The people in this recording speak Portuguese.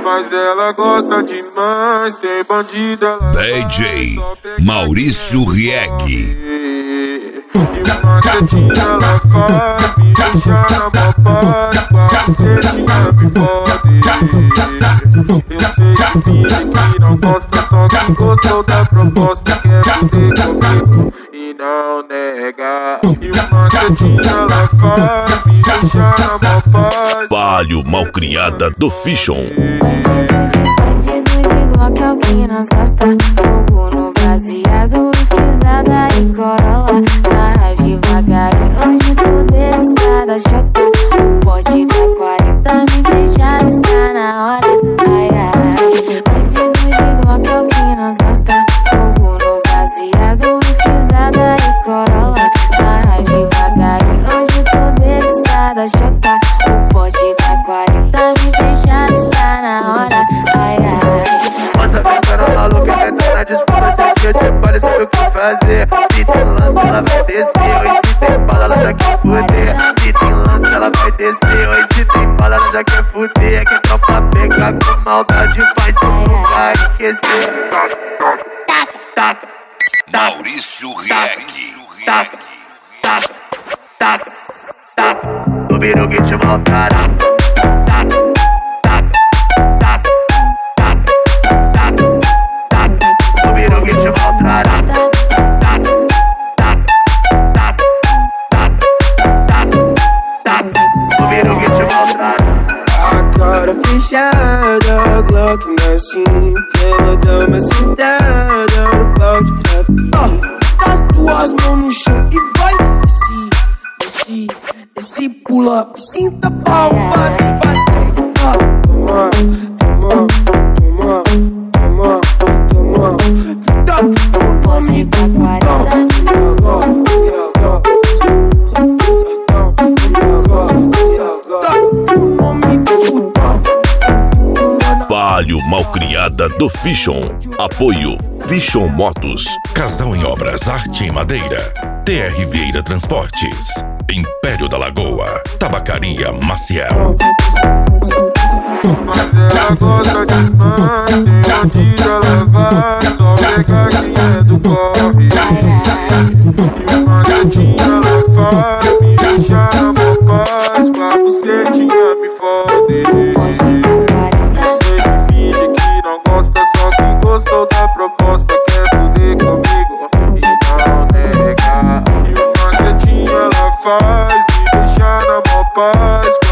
Mas ela gosta demais, tem bandida, ela DJ Maurício Rieg. E o macetinho ela faz me deixar na mó paz. Com a bucetinha me pode. Eu sei que finge que não gosta, só que gostou da proposta. Quer fuder comigo e não nega. E o macetinho ela faz me deixar na mó paz. Palio Malcriada do Fichon. Bandido de Glock é o que nós gosta. Fogo no baseado, esquisada e corolla. Sarra devagar e hoje tudo é escada chota. O poste da 40 me deixa, está na hora. Ai, ai. Bandido de Glock é o que nós gosta. Fogo no baseado, esquisada e corolla. Sarra devagar e hoje tudo é escada chota. O poste da 40 me deixa, está na hora. Ai, ai. Nossa, pensando maluca, tentando na disputa. Se eu te pare, sabe o que fazer. Se tem lance, ela vai descer. Oi, se tem bala, ela já quer fuder. Se tem lance, ela vai descer. Oi, se tem bala, ela já quer fuder. É que a tropa pega com maldade, faz tu nunca esquecer. Taca, taca, Maurício Rieg. taca, taca, taca, taca. Do biru que te maltrará. Taca, taca, taca, taca, taca, taca. Do biru que te maltrará. Taca, taca, taca, taca, taca, taca. Do biru que te maltrará. A cara fechada, Glock na cinta. Ela dá uma sentada no pau de tráfico. Das tuas mãos no chão e vai. Desce, desce, pula, sinta a palma dos patins. Toma, toma, toma, toma, toma. Tá o nome do botão. Tá o nome do botão. Palio Malcriada do Fichon. Apoio Fichon Motos. Casal em Obras, Arte em Madeira. TR Vieira Transportes. Império da Lagoa. Tabacaria Maciel. Mas ela gosta demais, tem bandida, ela vai só pegar quem é do corre. E o macetinho ela faz me deixar na mó paz. Com a bucetinha me fode. Eu sei que finge que não gosta, só que gostou da proposta. Quer fuder comigo e não nega. E o macetinho ela faz me deixar na mó paz.